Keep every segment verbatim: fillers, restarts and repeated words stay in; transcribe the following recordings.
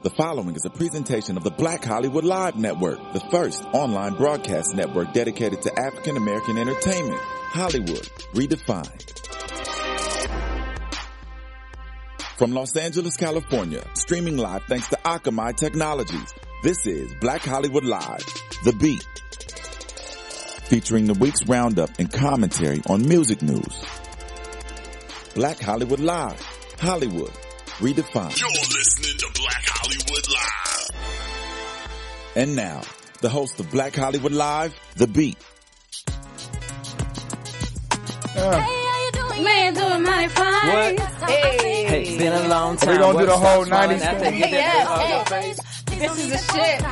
The following is a presentation of the Black Hollywood Live Network, the first online broadcast network dedicated to African American entertainment. Hollywood Redefined. From Los Angeles, California, streaming live thanks to Akamai Technologies. This is Black Hollywood Live, The Beat. Featuring the week's roundup and commentary on music news. Black Hollywood Live, Hollywood Redefined. You're listening to Black Hollywood Live. And now, the host of Black Hollywood Live, The Beat. Uh. Man, doing mighty fine. What? Hey. Hey, it's been a long time. Are we gonna do the whole Stop smiling nineties after thing? you get Yes, that hey. hug face? This is the shit.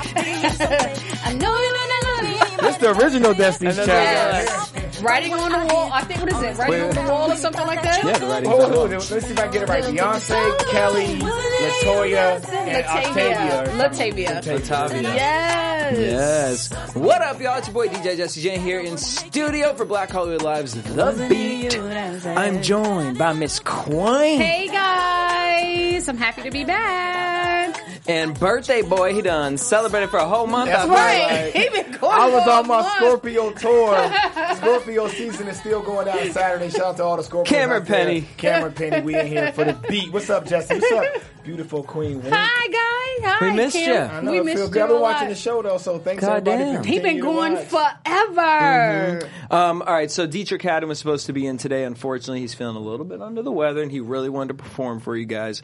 I know you and I love you. This the original Destiny's And then Child. there's, Writing on the wall. I think, what is it? Writing on the wall or something like that? Yeah, the writing's Hold on the on, wall. let's see if I can get it right. Beyonce, Kelly, Latoya, and Octavia. Latavia. Latavia. Yes. Yes. What up, y'all? It's your boy D J Jesse Jane here in studio for Black Hollywood Live's The Beat. I'm joined by Miss Queen Hey guys, I'm happy to be back. and Birthday Boy. He done celebrated for a whole month. That's out right. there. He been going I was for on a my month. Scorpio tour. Scorpio season is still going down Saturday. Shout out to all the Scorpios. Cameron out there. Penny. Cameron Penny, we in here for The Beat. What's up, Jesse? What's up? Beautiful Queen. Wayne. Hi guys. Hi. We missed Kim. ya. I know We it missed feels you good. I've a been watching lot. the show though, so thanks God everybody damn. for He been continuing to going watch. forever. Um, all right, so Dietrich Haddon was supposed to be in today. Unfortunately, he's feeling a little bit under the weather, and he really wanted to perform for you guys.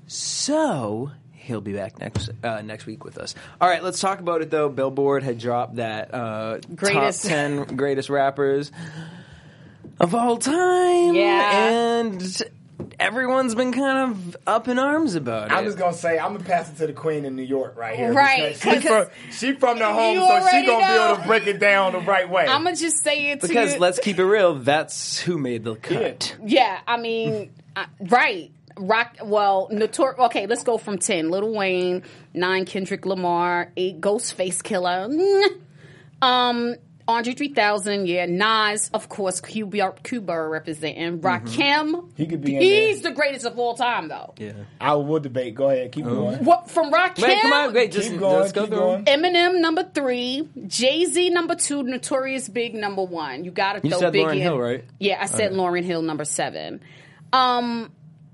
So he'll be back next uh, next week with us. All right, let's talk about it, though. Billboard had dropped that uh, Greatest. top ten greatest rappers of all time. Yeah. And everyone's been kind of up in arms about I'm it. just gonna say I'm gonna pass it to the Queen in New York right here. Right, because She from, 'cause she from the home, you so she already gonna be able know. to break it down the right way. I'm gonna just say it to because you. let's keep it real, that's who made the cut. Yeah, I mean, uh, right. Rock, well, Notor. Okay, let's go from ten. Lil Wayne, nine. Kendrick Lamar, eight. Ghostface Killer, mm. um, Andre three thousand. Yeah, Nas, of course. Cuba, Cuba representing. Rakim. He could be in He's the greatest of all time, though. Yeah. I will debate. Go ahead, keep going. What from Rakim? Wait, come on, wait, just Keep going, let's go keep through going. them. Eminem number three, Jay Z number two, Notorious Big number one. You got to You throw said Biggie Lauryn in. Hill, right? Yeah, I said Lauryn Hill number seven. Um,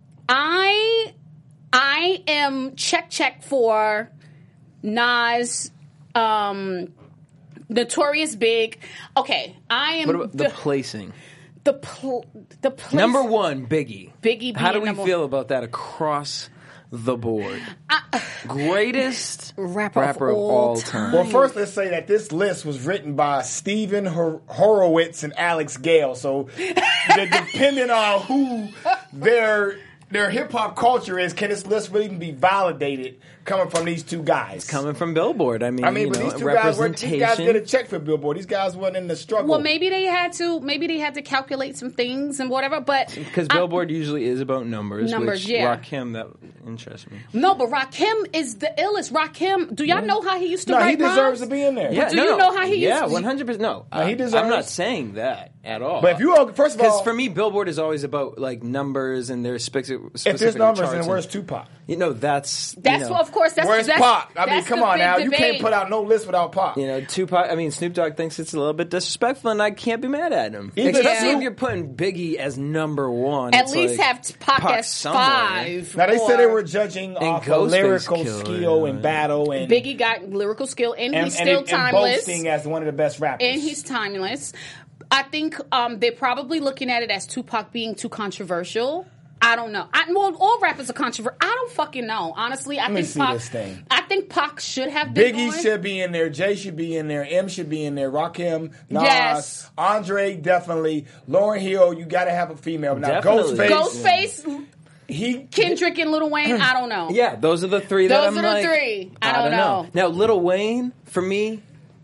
I I am check check for Nas, um, Notorious Big. Okay, I am What about the the placing? the pl- the place, Number one, Biggie. Biggie How do being we number feel about that across the board? Greatest Rapper rapper, of of all all time. time. Well, first, let's say that this list was written by Stephen Hor- Horowitz and Alex Gale. So, de- depending on who their their hip hop culture is, can this list really even be validated coming from these two guys? Coming from Billboard, I mean, I mean, you but know, these two guys weren't. These guys representation. get a check for Billboard. These guys weren't in the struggle. Well, maybe they had to. Maybe they had to calculate some things and whatever. But Because I- Billboard usually is about numbers. Numbers, which yeah. Rakim, that interests me. No, but Rakim is the illest. Rakim, do y'all know how he used to no, write he deserves rhymes? to be in there. Yeah, do no, you no. know how he Yeah, used to- one hundred percent. No, No, he I- deserves- I'm not saying that at all. But if you all, first of all, because for me, Billboard is always about like numbers and their specific. if there's numbers, charts then and- where's Tupac? You know, that's That's you know, what, of course. That's Where's that's, Pac? I mean, that's come the on big now. You debate. can't put out no list without Pac. You know, Tupac. I mean, Snoop Dogg thinks it's a little bit disrespectful, and I can't be mad at him. Either Especially Snoop- if you're putting Biggie as number one. At It's least like, have Pac Pac as somewhere. five. Now they or said they were judging off of Ghostface lyrical Killer, skill yeah. and battle, and Biggie got lyrical skill, and, and, he's and, still and timeless. boasting as one of the best rappers. And he's timeless. I think um, they're probably looking at it as Tupac being too controversial. I don't know. I, well, all rappers are controversial. I don't fucking know. Honestly, I Let me think see Pac. this thing. I think Pac should have been Biggie on. should be in there. Jay should be in there. M should be in there. Rakim, Nas, Yes. Andre definitely. Lauryn Hill, you got to have a female. Now Definitely. Ghostface, Ghostface, he Kendrick, and Lil Wayne. I don't know. Yeah, those are the three that Those I'm are the like, three. I I don't don't know. know. Now, Lil Wayne, for me,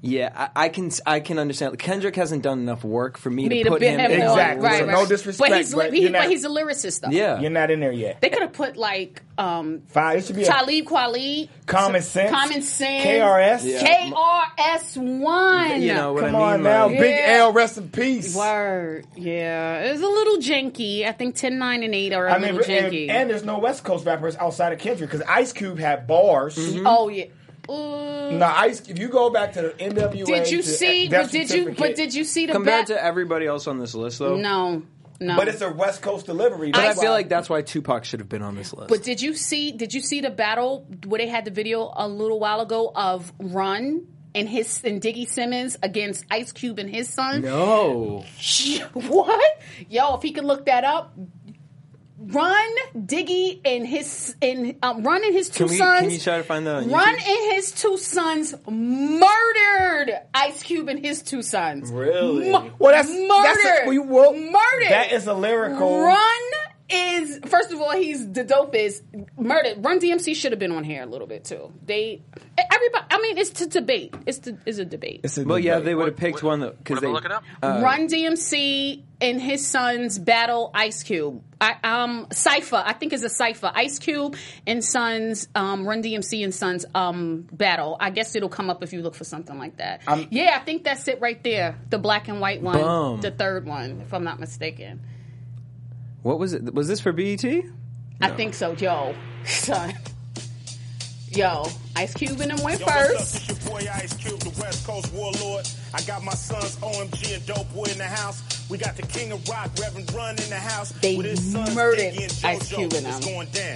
Yeah, I, I can I can understand. Kendrick hasn't done enough work for me, Me to to put put him him in. on. Exactly. Right, So right. no disrespect, But he's, but he, you're not- but he's a lyricist, though. Yeah. You're not in there yet. They could have put, like, um, Five. It should be a Talib Kweli. Common Sense. Common Sense. K R S. Yeah. K R S One. You know what Come I mean? on now, Like- Big Yeah. L, rest in peace. Word. Yeah. It's a little janky. I think ten, nine, and eight are a I mean, little and, janky. and there's no West Coast rappers outside of Kendrick because Ice Cube had bars. Oh, yeah. Uh, Now, Ice, if you go back to the N W A, did you to see? Death But did you? But Certificate, did you see the Compared back? to everybody else on this list, though. No, no. But it's a West Coast delivery. But I That's feel why- like that's why Tupac should have been on this list. But did you see? Did you see the battle where they had the video a little while ago of Run and his and Diggy Simmons against Ice Cube and his son? no. What? Yo, if he could look that up. Run, Diggy, and his and um, Run and his two Can we- sons. can you try to find that on Run YouTube? and his two sons murdered Ice Cube and his two sons. Really? Mu- Well, that's murdered. That's a, well, well, murdered. That is a lyrical. Run is first of all, he's the dopest. Murdered. Run D M C should have been on here a little bit too. They, everybody. I mean, it's to debate. It's to, it's a debate. It's a Well, yeah, debate. they would have picked What- one that because what they am I looking up? uh, Run D M C and his sons battle Ice Cube. I, um, Cypher, I think is a Cypher. Ice Cube and Sons, um, Run D M C and Sons um, battle. I guess it'll come up if you look for something like that. Um, yeah, I think that's it right there. The black and white one, Boom. the third one, if I'm not mistaken. What was it? Was this for B E T? I think so, yo, son. Yo, Ice Cube and them went Yo, what's up? first. It's your boy Ice Cube, the West Coast warlord. I got my sons O M G and Dope Boy in the house. We got the King of Rock, Reverend Run in the house. They with his sons, murdered Diggy and Ice JoJo. Cube and It's them. going down.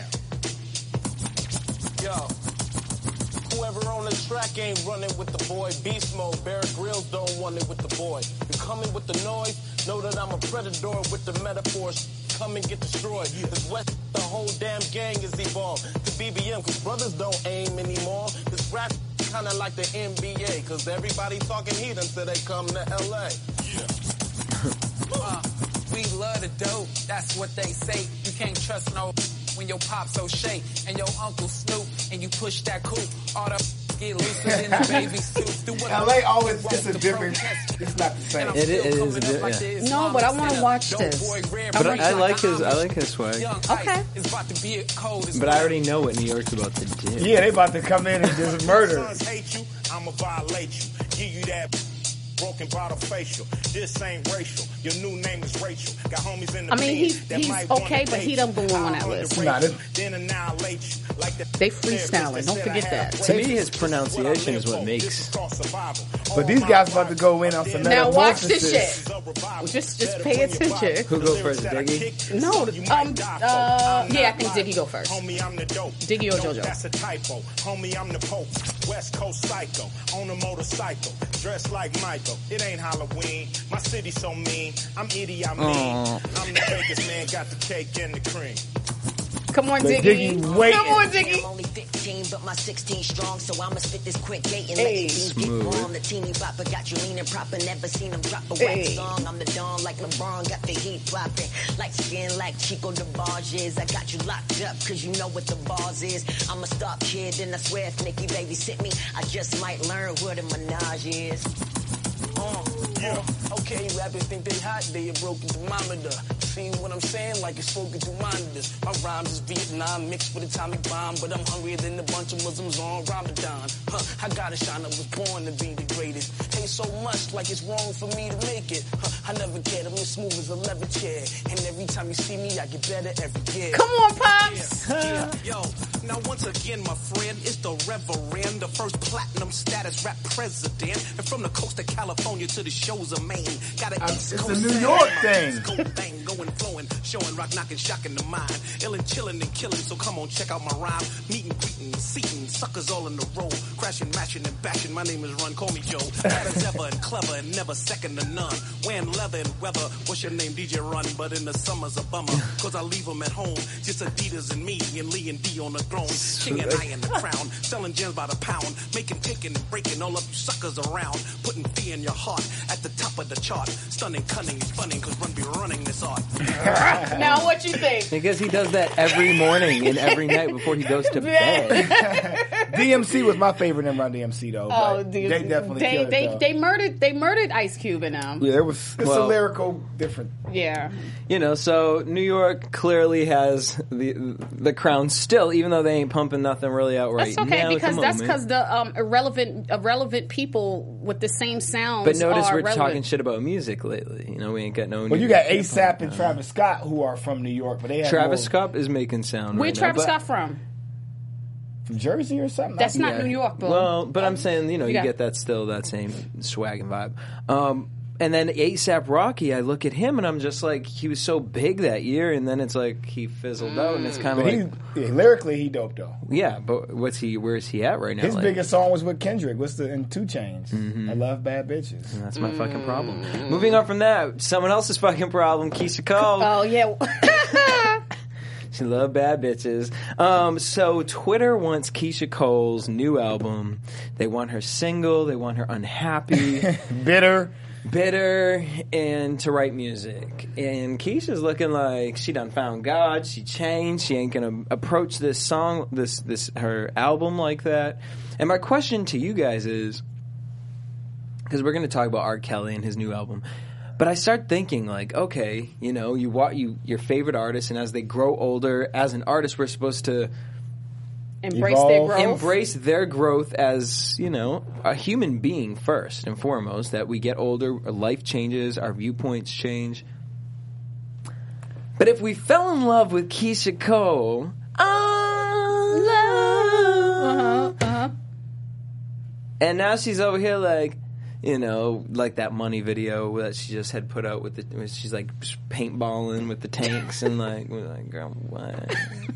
Yo, whoever on the track ain't running with the boy. Beast mode, Bear Grylls don't want it with the boy. You coming with the noise, know that I'm a predator with the metaphors. Come and get destroyed. This West, the whole damn gang is evolved to B B M, cause brothers don't aim anymore. This rap kinda like the N B A, cause everybody talking heat until they come to L A. Uh, we love the dope, that's what they say. You can't trust no when your pop's O'Shea and your uncle Snoop and you push that coupe. All the get looser than the baby suits. Do what L A always it's a different. It's not the same. It is- it is a bit- yeah. No, but I wanna watch this. But I, I like his I like his swag. Okay. But I already know what New York's about to do. Yeah, they about to come in and just murder. Sons hate you, I'ma violate you. Give you that broken bottle facial. This ain't racial. Your new name is Rachel. Got homies in the I mean, band he's- that he's might wanna okay, but he date don't belong on that I'll list. underrate Nah, you, then annihilate you like the They freestyling, don't forget that. To me, his pronunciation is what makes. But these guys about to go in on some Now watch this metamorphosis. shit. Just, just pay attention. Who goes first, Diggy? No, um, uh, yeah, I think Diggy go first. Homie, I'm the dope. Diggy or Dope, JoJo? That's a typo. Homie, I'm the Pope. West Coast psycho. On a motorcycle. Dressed like Michael. It ain't Halloween. My city so mean. I'm Idi, I'm mean. I'm the Vegas man. Got the cake and the cream. Come on, But Diggy. Diggy waiting. Come on, I'm Diggy. only fifteen, but my sixteen strong, so I'ma spit this quick gate and Hey. let the beat get warm. The teeny bopper got you leaning proper, never seen him drop a whack Hey. song. I'm the dawn like LeBron, got the heat plopping. Like skin like Chico DeBarge is. I got you locked up, cause you know what the bars is. I'm a star kid, and I swear if Nicki babysit me, I just might learn where the Minaj is. Uh, yeah. Okay, rappers think they hot, they a broken thermometer. See what I'm saying? Like it's spoken through monitors. My rhymes is Vietnam mixed with atomic bomb, but I'm hungrier than a bunch of Muslims on Ramadan. Huh, I gotta shine, I was born to be the greatest. Hate so much, like it's wrong for me to make it. Huh, I never cared, I'm as smooth as a leather chair. And every time you see me, I get better every year. Come on, Pops. Yeah, yo, now once again, my friend, it's the Reverend, the first platinum status rap president. And from the coast of California to the shores of Maine, got an East it's a Coast New sound. York thing. Go bang, going, flowing, showing, rock, knocking, shocking the mind. Illin', chillin', and killing, so come on, check out my rhyme. Meeting, greeting, seating, suckers all in a row. Crashing, mashing, and bashing, my name is Run, call me Joe. Bad as ever and clever and never second to none. Wearing leather and weather, what's your name, D J Run? But in the summer's a bummer, cause I leave them at home. Just Adidas and me, and Lee and D on the throne. King and I in the crown, selling gems by the pound. Making, taking, and breaking all of you suckers around. Putting fear in your heart, at the top of the chart. Stunning, cunning, and funny, cause Run be running this art. Now, what you think? Because he does that every morning and every night before he goes to bed. D M C was my favorite in Run D M C though. Oh, but dude, they definitely they killed they, it, though. they murdered they murdered Ice Cube in them. Yeah, it was it's Well- a lyrical different. Yeah. You know, so New York clearly has the the crown still, even though they ain't pumping nothing really out right That's okay now. at the because that's moment. because the um, irrelevant irrelevant people with the same sounds. But notice are we're relevant. talking shit about music lately. You know, we ain't got no. Well, new you got hip hop. ASAP and Travis Scott who are from New York, but they have Travis more Scott is making sound. Where right Travis now, but- Scott from? from Jersey or something. That's not Yeah. New York, bro. Well, but I'm saying, you know, you Yeah. get that still that same swag and vibe. Um, and then ASAP Rocky, I look at him and I'm just like, he was so big that year, and then it's like he fizzled out, and it's kind of But like, he, yeah, lyrically, he dope though. yeah. But what's he? Where is he at right now? His Like, biggest song was with Kendrick. What's the in Two Chains? Mm-hmm. I love bad bitches. That's my fucking problem. Moving on from that, someone else's fucking problem, Keisha Cole. Oh yeah. She love bad bitches. Um, so Twitter wants Keisha Cole's new album. They want her single. They want her unhappy, Bitter. bitter, and to write music. And Keisha's looking like she done found God. She changed. She ain't gonna approach this song, this this her album like that. And my question to you guys is, because we're gonna talk about R. Kelly and his new album. But I start thinking, like, okay, you know, you want you your favorite artist, and as they grow older, as an artist, we're supposed to Embrace their Evolve. growth. embrace their growth as, you know, a human being first and foremost. That we get older, our life changes, our viewpoints change. But if we fell in love with Keisha Cole, oh, love, Uh-huh. and now she's over here like, you know, like that Money video that she just had put out with the, where she's like paintballing with the tanks and like, we're like, girl, what?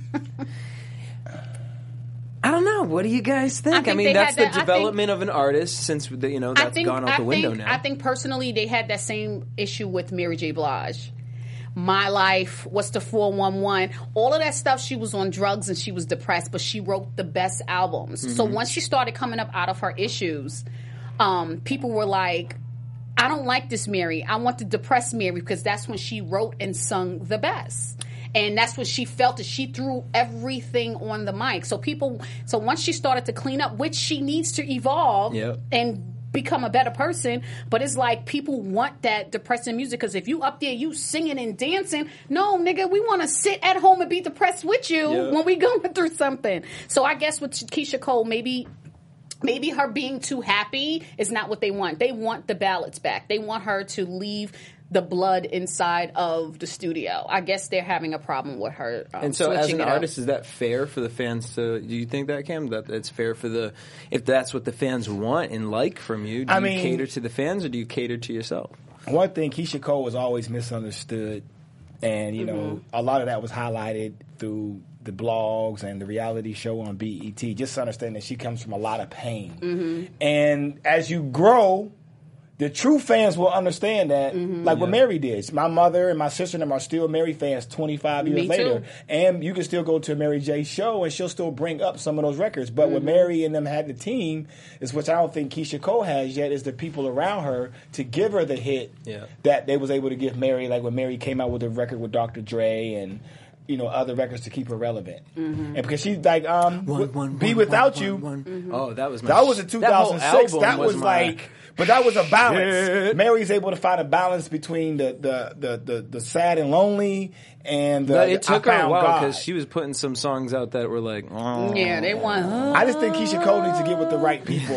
I don't know. What do you guys think? I, think mean, they that's had the that- I development of an artist since the, you know that's I think, gone out I the window think, now. I think personally they had that same issue with Mary J. Blige. My Life, what's the four one one, all of that stuff, she was on drugs and she was depressed, but she wrote the best albums. Mm-hmm. So once she started coming up out of her issues, um, people were like, I don't like this Mary. I want the depressed Mary, because that's when she wrote and sung the best. And that's what she felt, that she threw everything on the mic. So people, so once she started to clean up, which she needs to evolve Yep. and become a better person, but it's like people want that depressing music, because if you up there, you singing and dancing, no, nigga, we want to sit at home and be depressed with you Yeah. when we going through something. So I guess with Keisha Cole, maybe maybe her being too happy is not what they want. They want the ballads back. They want her to leave the blood inside of the studio. I guess they're having a problem with her. Um, And so, as switching an it up. artist, is that fair for the fans to? Do you think that, Cam? That it's fair for the if that's what the fans want and like from you? Do I you mean- cater to the fans or do you cater to yourself? One thing, Keisha Cole was always misunderstood, and you know a lot of that was highlighted through the blogs and the reality show on B E T. Just understand that she comes from a lot of pain, and as you grow, the true fans will understand that, like what Mary did. My mother and my sister and them are still Mary fans twenty-five years Me too. later. And you can still go to a Mary J show and she'll still bring up some of those records. But what Mary and them had the team is, which I don't think Keisha Cole has yet, is the people around her to give her the hit Yeah. that they was able to give Mary. Like when Mary came out with a record with Doctor Dre and, you know, other records to keep her relevant. And because she's like, um, w- Be Without You. Oh, that was my That was in sh- two that whole thousand six. album That was, my- like, but that was a balance. Shit. Mary's able to find a balance between the the the the, the sad and lonely and the. But it the took I her a found while God. because she was putting some songs out that were like, oh. Yeah, they want. I just think Keisha Cole needs to get with the right people.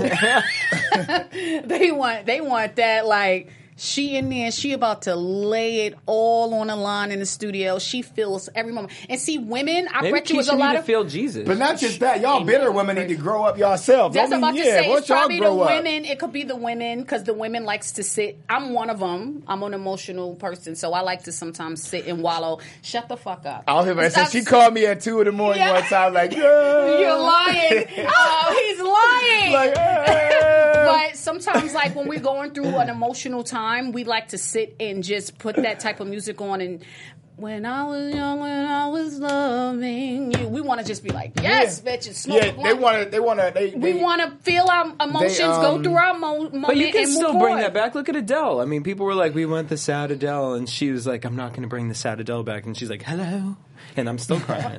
They want. They want that like. She in there, she about to lay it all on the line in the studio. She feels every moment. And see, women, I Maybe bet you was Keisha a lot need of to feel Jesus. But not just that, y'all bitter women need to grow up yourselves. That's I what mean, I'm about yeah, to say. once It's y'all probably the grow up. women. It could be the women, because the women likes to sit. I'm one of them. I'm an emotional person, so I like to sometimes sit and wallow. Shut the fuck up. I don't think I said Stop- she called me at two in the morning Yeah. one time, like, yeah. You're lying. Oh, he's lying. Like, yeah. But sometimes, like when we're going through an emotional time, we like to sit and just put that type of music on. And when I was young, when I was loving you, we want to just be like, yes, Yeah. bitch, and smoke Yeah, a they blunt. want to. They want to. They, We they- want to feel our emotions, They, go um, through our mo- moment, But you can and still move bring forward. that back. Look at Adele. I mean, people were like, we want the sad Adele. And she was like, I'm not going to bring the sad Adele back. And she's like, hello. and I'm still crying.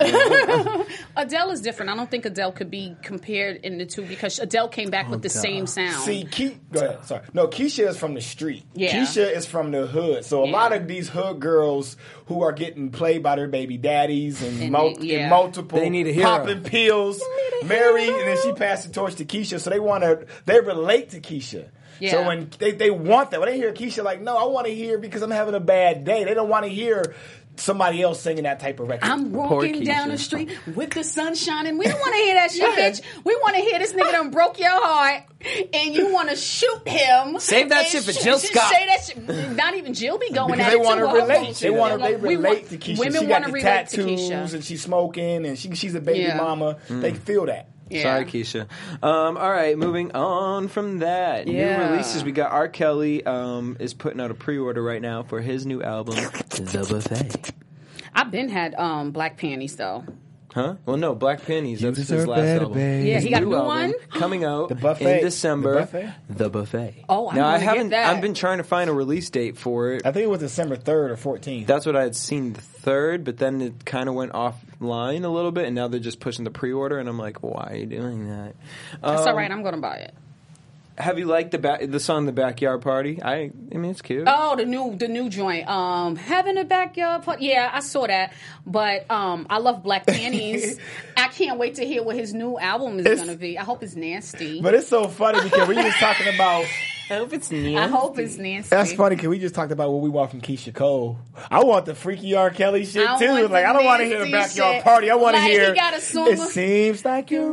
Adele is different. I don't think Adele could be compared in the two because Adele came back with the same sound. See, Ke- go ahead. Sorry. No, Keisha is from the street. Yeah. Keisha is from the hood. So a Yeah. lot of these hood girls who are getting played by their baby daddies and, And mul- they- yeah. and multiple They need a hero. popping pills, married, and then she passed the torch to Keisha. So they want to, they relate to Keisha. Yeah. So when they, they want that, when they hear Keisha, like, no, I want to hear because I'm having a bad day. They don't want to hear somebody else singing that type of record. I'm Poor walking down Keisha. the street with the sun shining. We don't want to hear that shit, bitch. We want to hear this nigga done broke your heart, and you want to shoot him. Save that and shit for sh- Jill sh- Scott. Say that shit. Not even Jill be going because at they it want to too. Her relate. bullshit. They want to. They We relate want- to Keisha. Women she got want the to relate to tattoos Keisha. and she's smoking and she she's a baby Yeah. mama. They feel that. Yeah. Sorry, Keisha. Um, all right, moving on from that. Yeah. New releases. We got R. Kelly um, is putting out a pre-order right now for his new album, The Buffet. I've been had um, black panties though. Huh? Well, no, Black Pennies. That's his deserve last better, album. babe. Yeah, His he got a new new album one? coming out The Buffet. in December. The Buffet? The Buffet. Oh, I'm now I gonna get haven't. that. I've been trying to find a release date for it. I think it was December third or fourteenth. That's what I had seen the third, but then it kind of went offline a little bit, and now they're just pushing the pre-order, and I'm like, why are you doing that? That's Um, all right. I'm going to buy it. Have you liked the ba- the song "The Backyard Party"? I, I mean, it's cute. Oh, the new the new joint. Um, having a backyard party. Yeah, I saw that. But um, I love Black Panties. I can't wait to hear what his new album is It's- going to be. I hope it's nasty. But it's so funny because we just talking about. I hope it's new. I hope it's nasty. That's funny because we just talked about what we want from Keisha Cole. I want the freaky R. Kelly shit I too. want Like the I don't want to hear the nasty backyard shit. party. I want to Like, he hear. got a song It of- seems like you're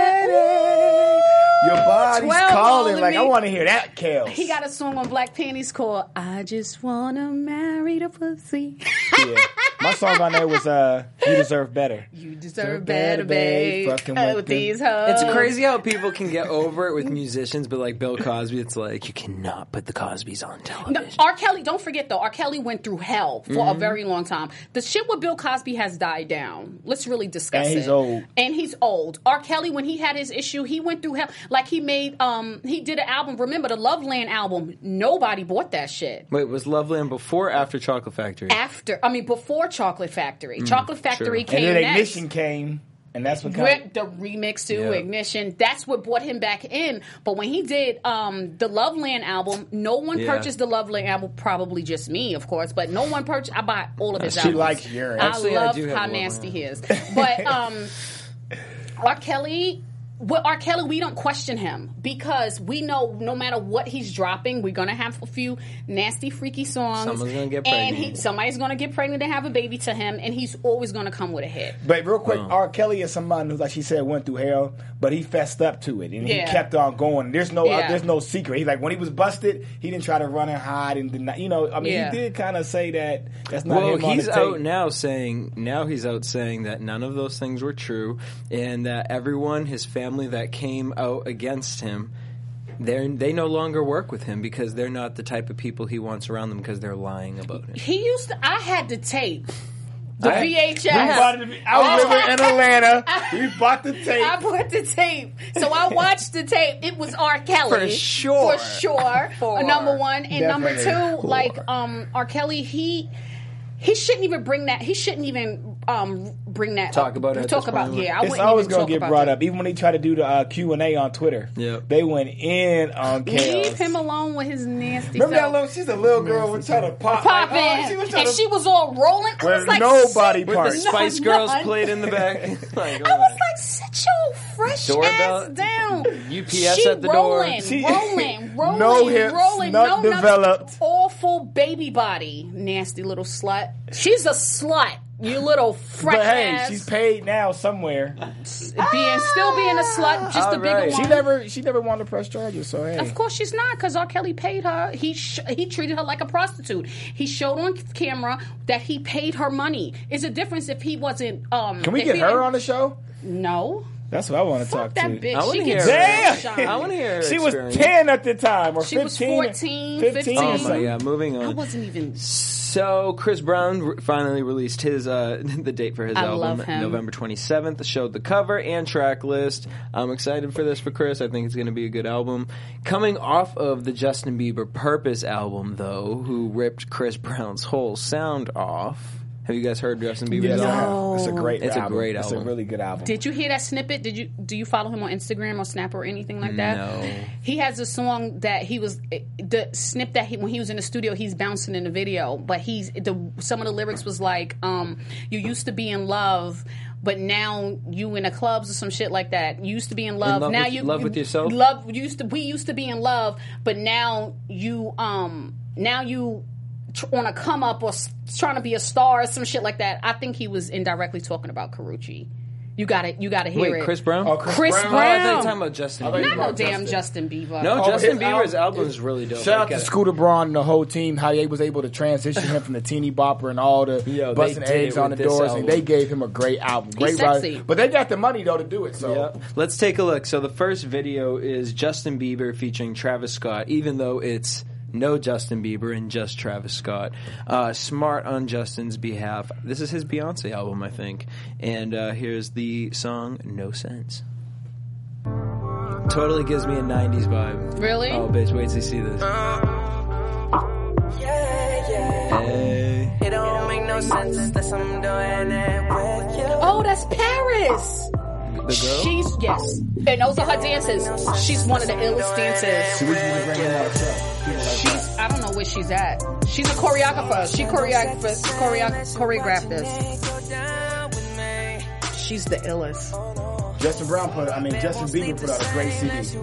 ready. Your body's twelve calling. older Like I me. want to hear that, Kels. He got a song on Black Panties called "I Just Wanna Marry the Pussy." Yeah. My song on there was uh, "You Deserve Better." You deserve better, babe. Fucking Oh, with these them. hoes. It's crazy how people can get over it with musicians, but like Bill Cosby, it's like you cannot put the Cosbys on No, television. R. Kelly, don't forget though, R. Kelly went through hell for Mm-hmm. a very long time. The shit with Bill Cosby has died down. Let's really discuss it. And he's old. And he's old. R. Kelly, when he had his issue, he went through hell. Like he made, um, he did an album. Remember the Loveland album? Nobody bought that shit. Wait, was Loveland before or after Chocolate Factory? After, I mean, before Chocolate Factory. Chocolate Factory true. came And then next. Ignition came, and that's what kind Rick, the remix to Yeah. Ignition. That's what brought him back in. But when he did um, the Loveland album, no one Yeah. purchased the Loveland album. Probably just me, of course. But no one purchased. I buy all of his She albums. likes urine. I Actually, I love do have how Loveland. nasty he is. But um, R. Kelly. With R. Kelly, we don't question him because we know no matter what he's dropping, we're gonna have a few nasty, freaky songs. Someone's gonna get and pregnant. he, somebody's gonna get pregnant and have a baby to him, and he's always gonna come with a hit. But real quick, Oh. R. Kelly is somebody who, like she said, went through hell, but he fessed up to it and Yeah. he kept on going. There's no, uh, Yeah. there's no secret. He like when he was busted, he didn't try to run and hide and deny. You know, I mean, Yeah. he did kind of say that that's not Well, him on he's the tape. out now saying now he's out saying that none of those things were true, and that everyone, his family that came out against him, they they no longer work with him because they're not the type of people he wants around them because they're lying about it. He used to. I had the tape, the I- V H We S. bought it- I was Oh. living in Atlanta. We bought the tape. I bought the tape, so I watched the tape. It was R. Kelly For sure. for sure. For number one and number Definitely. two, like um, R. Kelly, he he shouldn't even bring that. He shouldn't even um bring that Talk up. about it at Talk this about point. yeah. I It's wouldn't always even gonna talk get about brought that. up. Even when they try to do the uh, Q and A on Twitter, Yep. they went in on Leave Kels. him alone with his nasty. Remember that self. little? She's a little girl was trying to pop. Pop like, oh, in, she was trying and to, she was all rolling. I Where was like, nobody sit- With part. the No, Spice Girls none. played in the back. Like, oh I was my- like, sit your fresh Doorbell- ass down. U P S she at the door. rolling, She- rolling, rolling, No hips, rolling, not no developed. Nothing. Awful baby body, nasty little slut. She's a slut. You little fresh But hey, ass. she's paid now somewhere. being still being a slut, just a All bigger right. one. She never, she never wanted to press charges. So hey, Of course she's not, because R. Kelly paid her. He sh- he treated her like a prostitute. He showed on camera that he paid her money. It's a difference if he wasn't. Um, can we if get he her didn't- on the show? No. That's what I want to talk Fuck that to. bitch. I wanna She hear gets her. Damn! sunshine. I want to hear. Her She was experience. ten at the time, or She was fifteen. fourteen, fifteen. fifteen. or Oh my something. god! Moving on. I wasn't even. So Chris Brown re- finally released his uh, the date for his I album, love him. November twenty-seventh. Showed the cover and track list. I'm excited for this for Chris. I think it's going to be a good album. Coming off of the Justin Bieber Purpose album, though, who ripped Chris Brown's whole sound off. Have you guys heard Justin Bieber? Yes, I have. No. It's a great It's a album. great It's album. a really good album. Did you hear that snippet? Did you do you follow him on Instagram or Snap or anything like that? No. He has a song that he was the snip that he when he was in the studio he's bouncing in the video, but he's the some of the lyrics was like, um, "You used to be in love, but now you in the clubs or some shit like that. You used to be in love, love now with- you love with yourself? Love you used to we used to be in love, but now you um now you." on a come up or s- trying to be a star or some shit like that. I think he was indirectly talking about Karuchi. You got to you got to hear Wait, it. Chris Brown? Oh, Chris, Chris Brown. Brown. Oh, I thought you were talking about Justin I thought you Bieber. Not no about damn Justin. Justin Bieber. No, Oh, Justin his Bieber's album album is- is really dope. Shout I out to get it. Scooter Braun and the whole team, how he was able to transition him from the teeny bopper and all the Yo, they busting did eggs it on the with this doors, album. and they gave him a great album. Great sexy. ride. But they got the money, though, to do it. So Yep. Let's take a look. So the first video is Justin Bieber featuring Travis Scott, even though it's no Justin Bieber and just Travis Scott. Uh, smart on Justin's behalf. This is his Beyonce album, I think. And uh, here's the song No Sense. Totally gives me a nineties vibe. Really? Oh, bitch, wait till you see this. Hey. It don't make no sense unless I'm doing it with you. Oh, that's Paris. The girl? She's yes, and those are her dances. She's one of the illest dancers. we just want to bring him on the show. People like She's I don't know where she's at. She's a choreographer. She choreographed choreo- choreographed this. She's the illest. that. Justin Brown put, I mean, Justin Bieber put out a great C D.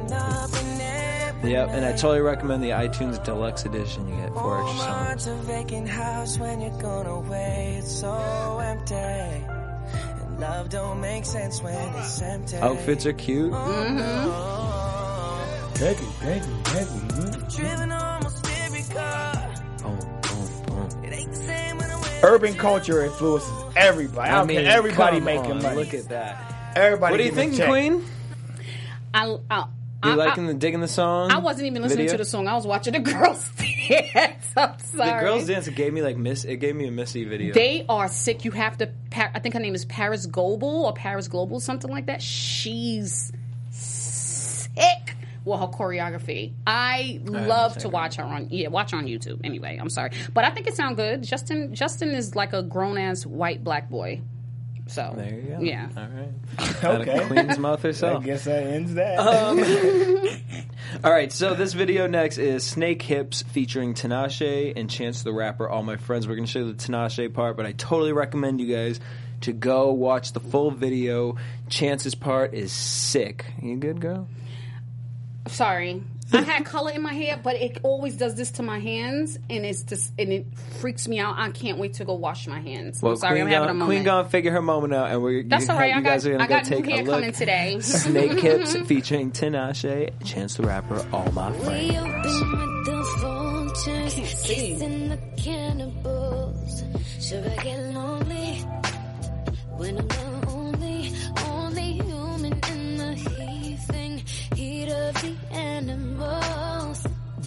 Yep, and I totally recommend the iTunes Deluxe Edition. You get four extra songs. A vacant house when you're gone away, it's so empty. And love don't make sense when it's empty. Outfits are cute. Thank you, thank you, thank you. Driven almost every car. Boom, boom, boom. It ain't the same when I'm with Urban culture influences everybody. I don't care. Everybody come making on, money. Look at that. Everybody. What are you getting a thinking, check. Queen? I, I, You I, liking I, the digging the song? I wasn't even listening video? to the song. I was watching the girls dance. I'm sorry. The girls dance. It gave me like miss. It gave me a Missy video. They are sick. You have to. Par- I think her name is Paris Global or Paris Global, something like that. She's sick with her choreography. I love check to her watch her on. Yeah, watch her on YouTube. Anyway, I'm sorry, but I think it sounds good. Justin. Justin is like a grown ass white black boy. So There you go. yeah. All right. Okay. Out of Queen's mouth I herself. guess that ends that. All right, so this video next is Snake Hips featuring Tinashe and Chance the Rapper, All My Friends. We're going to show you the Tinashe part, but I totally recommend you guys to go watch the full video. Chance's part is sick. You good, girl? Sorry. I had color in my hair, but it always does this to my hands, and it's just and it freaks me out. I can't wait to go wash my hands. I'm sorry, Queen I'm having a gonna, moment. Queen gonna figure her moment out, and we're That's you, all right. You I guys got are gonna I go got take new hair a look. coming today. Snake Hips featuring Tinashe, Chance the Rapper, All My We Friends. open with the vultures, can't see. kissing the cannibals. Should I get lonely when I'm the only, only human in the heaving heat of the animals?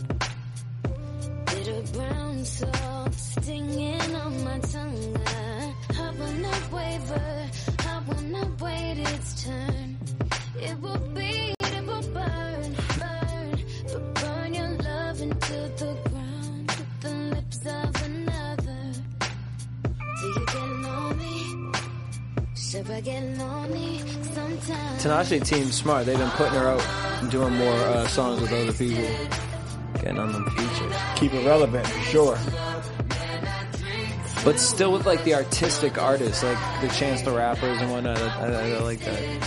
Bitter brown salt stinging on my tongue. I will not waver, I will not wait its turn. It will be, it will burn, burn, but burn your love into the ground with the lips of another. Do you get lonely? Should I get lonely sometimes? Tinashe team's smart. They've been putting her out and doing more uh, songs with other people. Getting on them features. Keep it relevant, for sure. But still with like the artistic artists, like the Chance the Rappers and whatnot. I, I, I like that.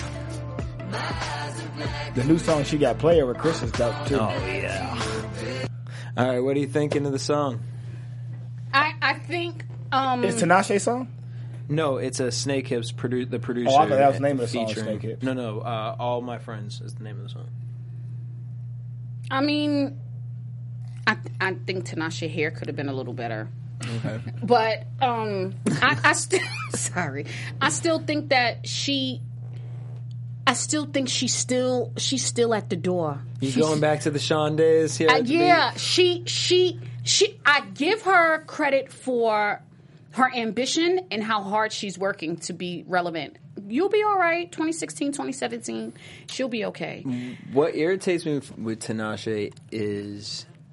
The new song she got, Player with Chris, is dope, too. Oh, yeah. All right, what are you thinking of the song? I I think um It's Tinashe's song? No, it's a Snake Hips, produ- the producer. Oh, I thought that was the name of the song, featuring- Snake Hips. No, no, uh, All My Friends is the name of the song. I mean I I think Tinashe hair could have been a little better. Okay. But um I, I still sorry. I still think that she I still think she's still she's still at the door. You She's- going back to the Sean days here? Uh, at the yeah, beat? she she she. I give her credit for her ambition and how hard she's working to be relevant. You'll be all right. twenty sixteen, twenty seventeen, she'll be okay. What irritates me with Tinashe is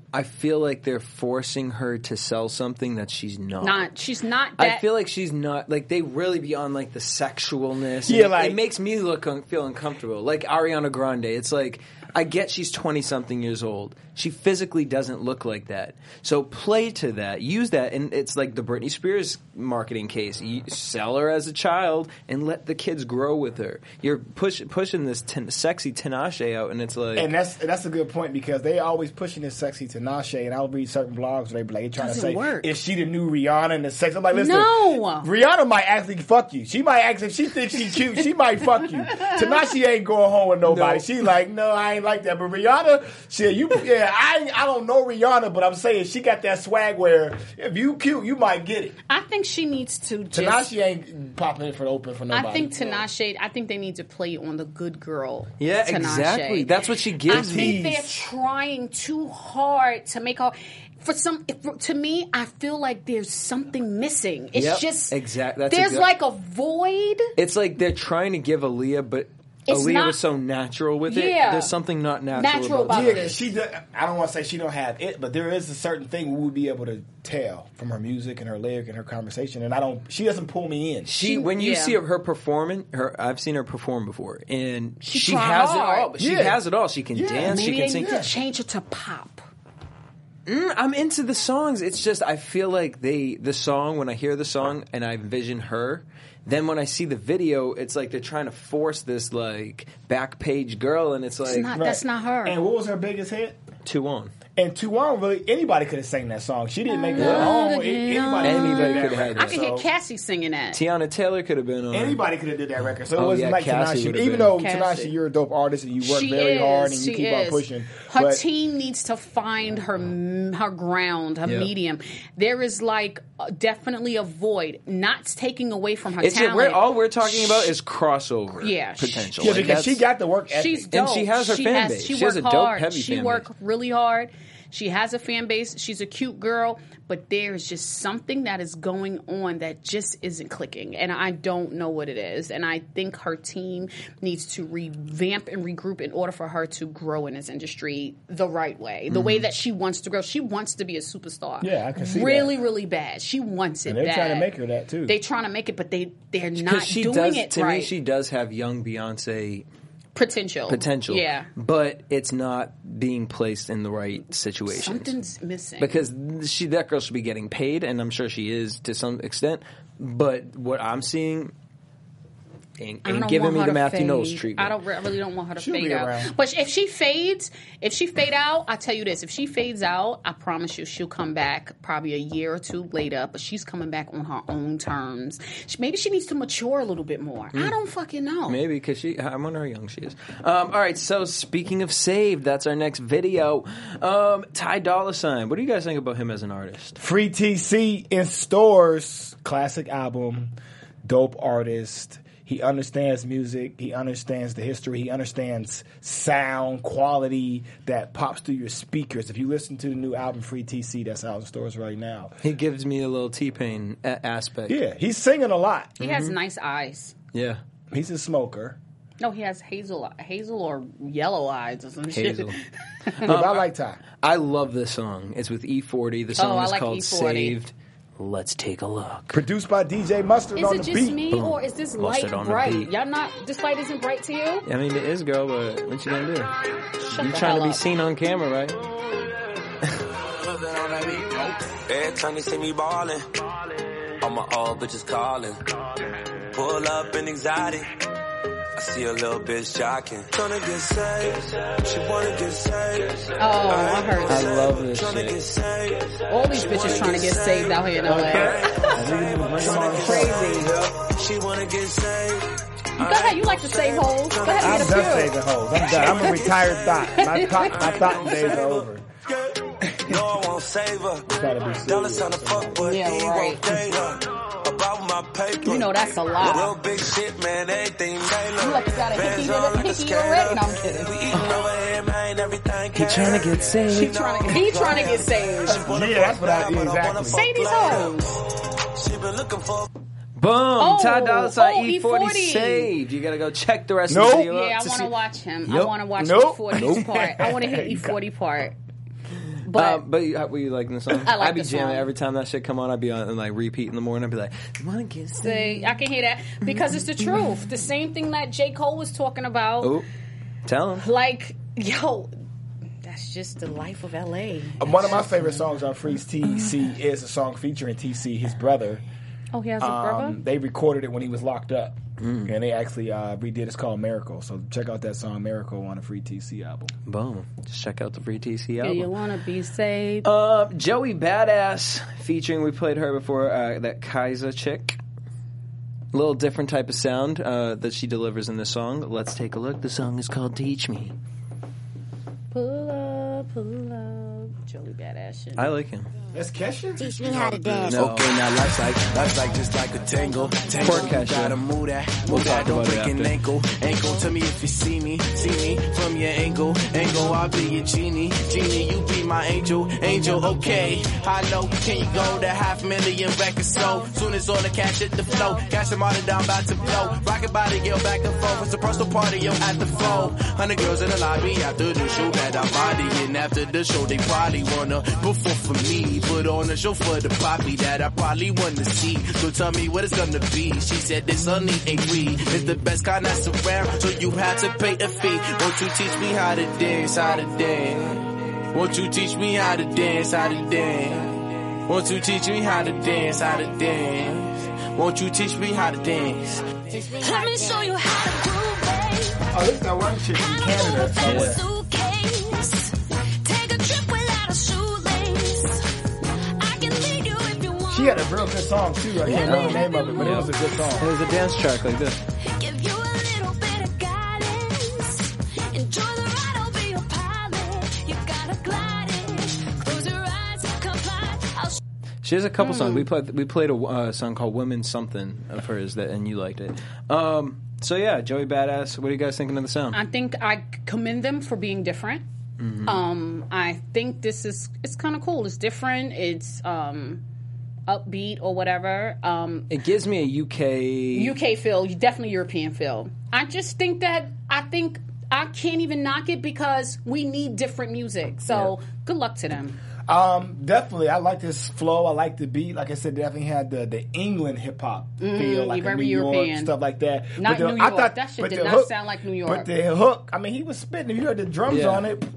I feel like they're forcing her to sell something that she's not. Not she's not. That, I feel like she's not. Like they really be on like the sexualness. Yeah, and like- it makes me look un- feel uncomfortable. Like Ariana Grande, it's like I get she's twenty something years old. She physically doesn't look like that. So play to that, use that, and it's like the Britney Spears marketing case. You sell her as a child and let the kids grow with her. You're push, pushing this ten, sexy Tinashe out, and it's like, And that's that's a good point because they always pushing this sexy Tinashe, and I'll read certain blogs where they be like, they trying to Doesn't say, work. is she the new Rihanna in the sex? I'm like, listen, No. Rihanna might actually fuck you. She might actually, if she thinks she's cute, she might fuck you. Tinashe ain't going home with nobody. No. She like, no, I ain't like that. But Rihanna, shit, you, yeah, I ain't- I don't know Rihanna, but I'm saying she got that swag where if you cute, you might get it. I think she needs to just. Tinashe ain't popping in for the open for nobody. I think Tinashe. I think they need to play on the good girl. yeah, Tinashe. exactly. That's what she I gives me. think they're trying too hard to make her. For some, for, to me, I feel like there's something missing. It's Yep, just exact- that's there's exact- like a void. It's like they're trying to give Aaliyah, but It's Aaliyah not- was so natural with it. Yeah. There's something not natural, Natural about about it. Yeah, this. she. Do, I don't want to say she don't have it, but there is a certain thing we would be able to tell from her music and her lyric and her conversation, and I don't. She doesn't pull me in. She, when you yeah. see her performing, her I've seen her perform before, and She she, tried has it hard. all. She Yeah. has it all. She can Yeah. dance. Maybe she can they sing. need to change it to pop. Mm, I'm into the songs. It's just I feel like they the song when I hear the song and I envision her. Then when I see the video, it's like they're trying to force this like back page girl, and it's like It's not. That's not her. And what was her biggest hit? two on. And Tuan, really, anybody could have sang that song. She didn't make it her own. Anybody, Anybody could could have have I had could so, hear Cassie singing that. Tiana Taylor could have been on. Anybody could have did that record. So it Oh, wasn't yeah, like Cassie Tinashe. would've Even been. though Cassie. Tinashe, you're a dope artist and you work She very is. hard and you She keep is. on pushing. Her but team needs to find her her ground, her Yep. medium. There is like uh, definitely a void. Not taking away from her It's talent. we're, all we're talking about is crossover Yeah. potential. yeah, Like, because she that's- got the work ethic. She's And dope. she has her fan has, base. She, She has worked a dope, hard. heavy she fan worked base. really hard. She has a fan base. She's a cute girl, but there's just something that is going on that just isn't clicking, and I don't know what it is. And I think her team needs to revamp and regroup in order for her to grow in this industry the right way, the way that she wants to grow. She wants to be a superstar. Yeah, I can see really, that. really bad. She wants it. And they're bad. trying to make her that, too. They're trying to make it, but they they're not because she doing does it to right. me she does have young Beyonce potential. potential. Yeah. But it's not being placed in the right situations. Something's missing. Because she that girl should be getting paid, and I'm sure she is to some extent. But what I'm seeing ain't, I ain't don't giving want me her the to Matthew fade. Knowles treatment. I don't. I really don't want her to She'll fade be out. around. But if she fades, if she fade out, I tell you this: if she fades out, I promise you, she'll come back probably a year or two later. But she's coming back on her own terms. She, maybe she needs to mature a little bit more. I don't fucking know. Maybe because she, I wonder how young she is. Um, all right, so speaking of saved, that's our next video. Um, Ty Dolla Sign. What do you guys think about him as an artist? Free T C in stores. Classic album. Dope artist. He understands music. He understands the history. He understands sound quality that pops through your speakers. If you listen to the new album Free T C that's out in stores right now. He gives me a little T-Pain a- aspect. Yeah, he's singing a lot. He has nice eyes. Yeah. He's a smoker. No, he has hazel, hazel or yellow eyes or some shit. Hazel. But I like Ty. I love this song. It's with E forty. The song Oh, I is like called E forty. Saved. Let's take a look. Produced by D J Mustard Is on it the just beat. me, Boom. or is this Lost light it on the bright? beat. Y'all not. This light isn't bright to you. I mean, it is, girl, but what you gonna do? Shut You're the trying to hell be up. seen on camera, right? Every time they see me ballin', all my old bitches callin'. Pull up in exotic, I see a little bitch jockin'. Tryna get saved, she wanna get saved. Oh, I heard I that. love this Tryna get shit. saved. All these bitches trying to get saved out here in L A. Crazy. She wanna get saved. Go ahead, you like to save hoes. Go ahead I'm and done get a few. saving hoes. I'm done. I'm a retired thought. My thought, my thought days are over. No, I won't save her. Gotta be Dollar serious. sign to fuck, but Yeah, he right. won't date her. About my paper. You know that's a Real lot. big shit, man. Everything tailored. You like you got a Bands hickey, on with a like a hickey already? No, I'm skater. kidding. We eating over here, man. Everything He trying to get He saved. trying to, he trying to get saved. Yeah, that's what I exactly. Save these hoes. She been looking for. Boom! Oh, Ty Dolla Sign oh, E forty E forty. saved. You gotta go check the rest Nope. of the video Yeah, out I to want see- to watch him. I Nope. want to watch Nope. E forty's part. I want to hear E forty part. But uh, but you, were you liking the song? I like I'd be the jamming song. every time that shit come on. I'd be on and like repeat in the morning. I'd be like, "You wanna get say, I can hear that because it's the truth. The same thing that J. Cole was talking about. Oh, tell him. Like, yo, that's just the life of L A. Um, One of my favorite songs on Freeze T C is a song featuring T C, his brother. Oh, he has a Um, brother? They recorded it when he was locked up. Mm. And they actually uh, redid it. It's called Miracle. So check out that song Miracle on the Free T C album. Boom. Just check out the Free T C Do album. you want to be saved? Uh, Joey Badass featuring, we played her before, uh, that Kaiser chick. A little different type of sound uh, that she delivers in this song. Let's take a look. The song is called Teach Me. Pull up, pull up. Joey Badass shit. I like him. That's Kesha? Teach me how to dance. No. Okay, now life's like, life's like just like a tango. Tango, Poor you Kesha. gotta move that. We'll Move that, talk don't about it break an after. ankle. Ankle, tell me if you see me. See me from your angle. Angle, I'll be your genie. Genie, you be my angel. Angel, okay. How low can you go? That half million records sold. Soon as all the cash hit the flow. Cash them all down, about to blow. Rockin' body, girl, back and forth. It's a personal party, yo, at the flow. Hundred girls in the lobby after the show that I'm bodying. After the show, they probably wanna perform for me. Put on a show for the poppy that I probably wanna see. So tell me what it's gonna be. She said this only ain't free. It's the best kind that's around, so you have to pay a fee. Won't you teach me how to dance, how to dance? Won't you teach me how to dance, how to dance? Won't you teach me how to dance, how to dance? Won't you teach me how to dance? Let me show you how to groove, babe. Oh, this is that one chick from Canada somewhere. Suitcase. Take a trip without a shoelace. I can lead you if you want. She had a real good song, too. I can't remember the name of it, but it was a good It song. was a dance track like this. Give you a little bit of guidance. Enjoy the ride, I'll be your pilot. You gotta glide it. Close your eyes, comply. I'll She has a couple Hmm. songs. We played we played a uh, song called "Women Something" of hers, that and you liked it. Um, so yeah, Joey Badass. What are you guys thinking of the sound? I think I commend them for being different. Mhm. Um, I think this is it's kind of cool. It's different. It's um, upbeat or whatever. Um, It gives me a U K U K feel, definitely European feel. I just think that I think I can't even knock it because we need different music. So good luck to them. Um, definitely. I like this flow. I like the beat. Like I said, definitely had the, the England hip hop Mhm, feel, like very a New York, European. stuff like that. Not the, New York. That shit but did the not sound like New York. But the hook, I mean, he was spitting. If you heard the drums Yeah. on it,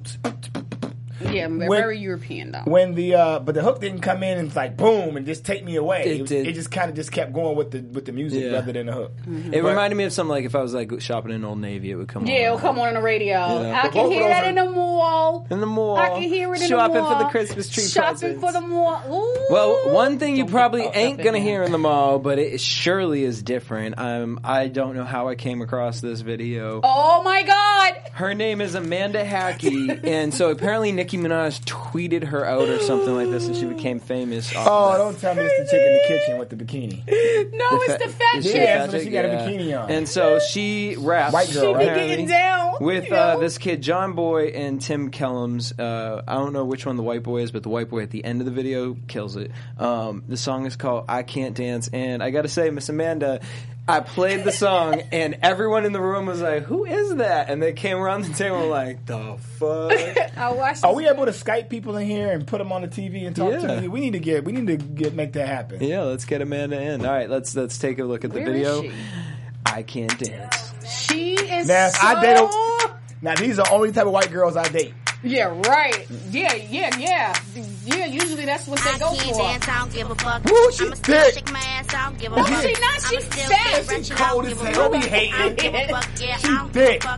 Yeah, When- very European though. when the uh, but the hook didn't come in and it's like boom and just take me away. It It, was- did. it just kind of just kept going with the with the music Yeah. rather than the hook. Mm-hmm. It But- reminded me of something like if I was like shopping in Old Navy, it would come Yeah, on. it'll come on in the radio. You know. I But can both hear of those that are- in the mall. In the mall. I can hear it in Shopping the mall. for the Christmas tree Shopping presents. for the mall. Ooh. Well, one thing you probably fucked ain't up gonna in hear in the mall, but it surely is different. Um, I don't know how I came across this video. Oh my God! Her name is Amanda Hackey, and so apparently Nicki Minaj tweeted her out or something like this, and she became famous. off Oh, of that. don't tell me it's the chick in the kitchen with the bikini. No, it's the fat Is she chick. Yeah, fat so chick? she got a Yeah. bikini on. And so she raps. White girl, She be right? apparently, getting down with you uh, know? this kid, John Boy and Tim Kellums. Uh, I don't know which one the white boy is, but the white boy at the end of the video kills it. Um, the song is called "I Can't Dance," and I got to say, Miss Amanda, I played the song, and everyone in the room was like, "Who is that?" And they came around the table like, "The fuck." I watched. Are we able to Skype people in here and put them on the T V and talk Yeah. to them? We need to get we need to get make that happen. Yeah, let's get Amanda in. All right, let's let's take a look at the Where is video. she? I Can't Dance. She is Now, if so. I date a- Now these are the only type of white girls I date. Yeah, right. Yeah, yeah, yeah. Yeah, usually that's what they I go can't for. dance, I don't give a fuck. Woo, she I'ma still thick. shake my ass, I don't give a No, fuck. she not. She I'ma still fat. get She wretched, I cold don't as give a hell. fuck. Don't be hating. I don't give a fuck, yeah, She I don't thick. give a fuck.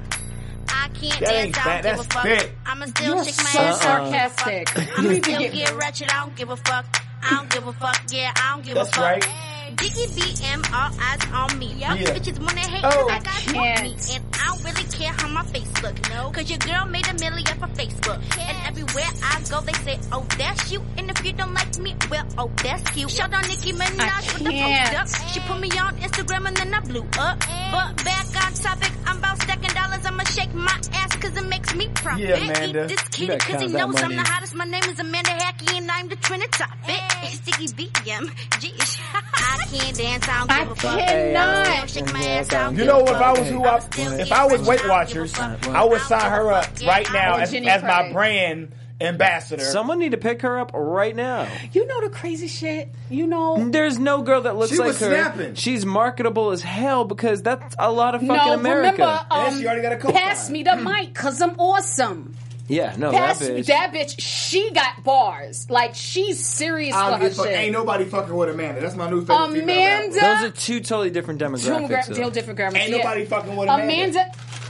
I can't That ain't dance, I fat, don't give a that's fuck. thick. I'ma still You're shake my so ass, I don't give a sarcastic. fuck. You I'ma need to still get- get wretched, I don't give a fuck. I don't give a fuck, yeah, I don't give That's a fuck. right. Diggy B M, all eyes on me. Y'all Yeah. bitches wanna hate Oh, cause I got can't. me. And I don't really care how my face look. No. Cause your girl made a million for Facebook. And everywhere I go, they say, oh, that's you. And if you don't like me, well, oh, that's cute. Shout out Nicki Minaj with the can't. post up. She put me on Instagram and then I blew up. But back on topic, I'm about stacking dollars. I'ma shake my ass cause it makes me profit. Yeah, Amanda. Eat this You kitty better cause he count that knows I'm money. the hottest. My name is Amanda Hackey and I'm the trending topic. Sticky B M. Jeez. I can't dance, I don't I give a fuck. cannot. Shake my ass, I don't You give know, a if fuck. I was who I, Still if get I was rich, Weight I don't Watchers, give a fuck. I would sign her up right now Or as, Jenny as my Craig. brand ambassador. Someone need to pick her up right now. You know the crazy shit? You know... There's no girl that looks She like was her. snapping. She's marketable as hell because that's a lot of fucking no, America. remember, um, And she already got a co-sign. pass me the mic, because I'm awesome. Yeah, no, Pass that me bitch. that bitch. She got bars. Like, she's serious I for don't her give a fuck. shit. Ain't nobody fucking with Amanda. That's my new favorite female Amanda... rapper. Those are two totally different Two demographics. gra- though. deal different grammar. Ain't Yeah. nobody fucking with Amanda. Amanda...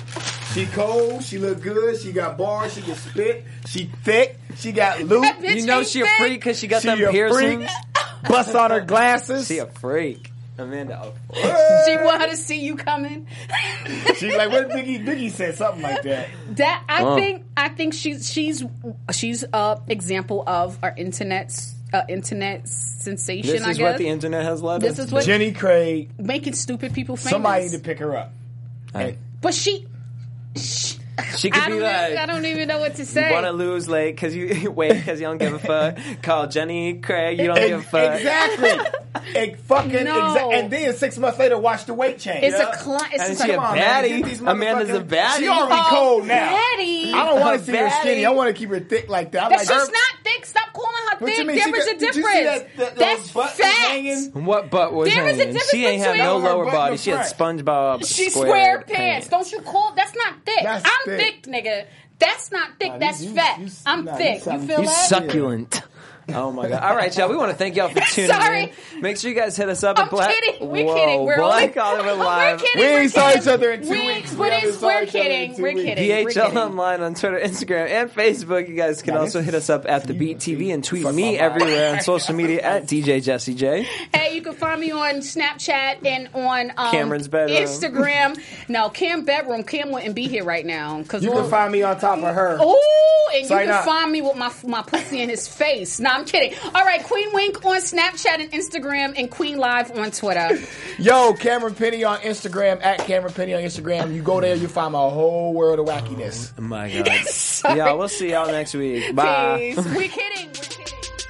She cold. She look good. She got bars. She can spit. She thick. She got loot. That bitch You know ain't she a thick. freak because she got She them a piercings. freak. Bust on her glasses. She a freak. Amanda. She want her to see you coming. She like what Biggie Biggie said something like that. That I Oh. think I think she's she's she's a example of our internet uh, internet sensation. This I is guess what the internet has led This us is what Jenny Craig. making stupid people famous. Somebody need to pick her up. Hey. But she, she, She could I be don't like, even, I don't even know what to say. you want to lose like because you wait because you don't give a fuck. Call Jenny Craig. You don't give a Ex- fuck. Exactly. It fucking No. exa- and then six months later, watch the weight change. It's Yeah. a cli- it's And a she a Come on, man, get baddie. these Amanda's a motherfuckers- baddie. She already Oh, cold now. baddie. I don't want A to see her baddie. skinny. I want to keep her thick like that. I'm That's like, just her- not thick. Stop calling her What you thick. mean? There She is got- a did you see difference. that- that- That's those buttons fat. hanging? What butt was There is a hanging? difference She ain't have between- no Her lower butt body. in She had front. SpongeBob She square, square pants. Don't you call? That's not thick. That's I'm thick. thick, nigga. That's not thick. Nah, That's you- you- fat. you- I'm nah, you thick. You, sound- feel You that? succulent. Oh my god! All right, y'all. We want to thank y'all for tuning Sorry. in. Make sure you guys hit us up I'm at Black. kidding. We're Whoa, kidding. We're Black only, Hollywood we're Live. kidding. We we're ain't saw kidding. each other in two we, weeks. We But haven't it's, saw we're each other in kidding. two We're weeks. kidding. B We're H L kidding. Online on Twitter, Instagram, and Facebook. You guys can Nah, also this- hit us up at the Beat T V and tweet Fuck me my mind. everywhere on social media at D J Jesse J. Hey, you can find me on Snapchat and on um, Cameron's bedroom. Instagram. No, Cam bedroom. Cam wouldn't be here right now because You can find me on top of her. Ooh, and Sorry, you can not. find me with my my pussy in his face. No, I'm kidding. All right, Queen Wink on Snapchat and Instagram, and Queen Live on Twitter. Yo, Cameron Penny on Instagram, at Cameron Penny on Instagram. You go there, you find my whole world of wackiness. Oh my god. Yeah, we'll see y'all next week. Bye. Peace. We're kidding. We're kidding.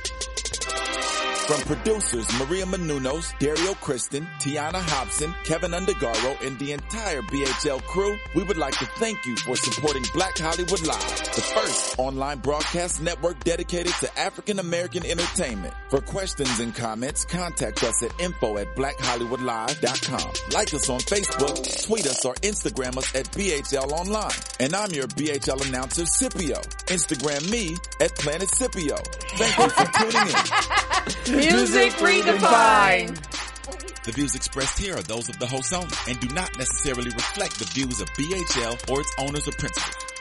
From producers Maria Menounos, Dario Kristen, Tiana Hobson, Kevin Undergaro, and the entire B H L crew, we would like to thank you for supporting Black Hollywood Live, the first online broadcast network dedicated to African American entertainment. For questions and comments, contact us at info at black hollywood live dot com. Like us on Facebook, tweet us, or Instagram us at B H L Online. And I'm your B H L announcer, Scipio. Instagram me at Planet Scipio. Thank you for tuning in. Music redefined. The views expressed here are those of the host only and do not necessarily reflect the views of B H L or its owners or principals.